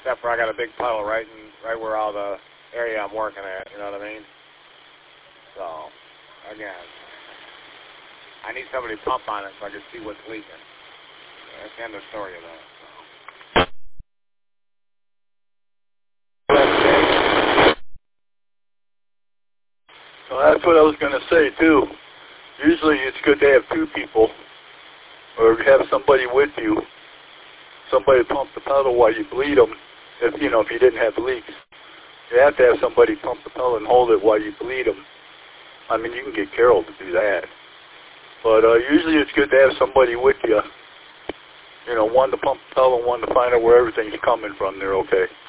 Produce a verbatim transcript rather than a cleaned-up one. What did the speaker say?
except for I got a big puddle right in, right where all the area I'm working at, you know what I mean? So, again, I need somebody to pump on it so I can see what's leaking. That's the end of the story of that. Well, that's what I was going to say, too. Usually it's good to have two people or have somebody with you, somebody pump the pedal while you bleed them, if, you know, if you didn't have leaks. You have to have somebody pump the pedal and hold it while you bleed them. I mean, you can get Carol to do that. But uh, usually it's good to have somebody with you. You know, one to pump the pedal and one to find out where everything's coming from. They're okay.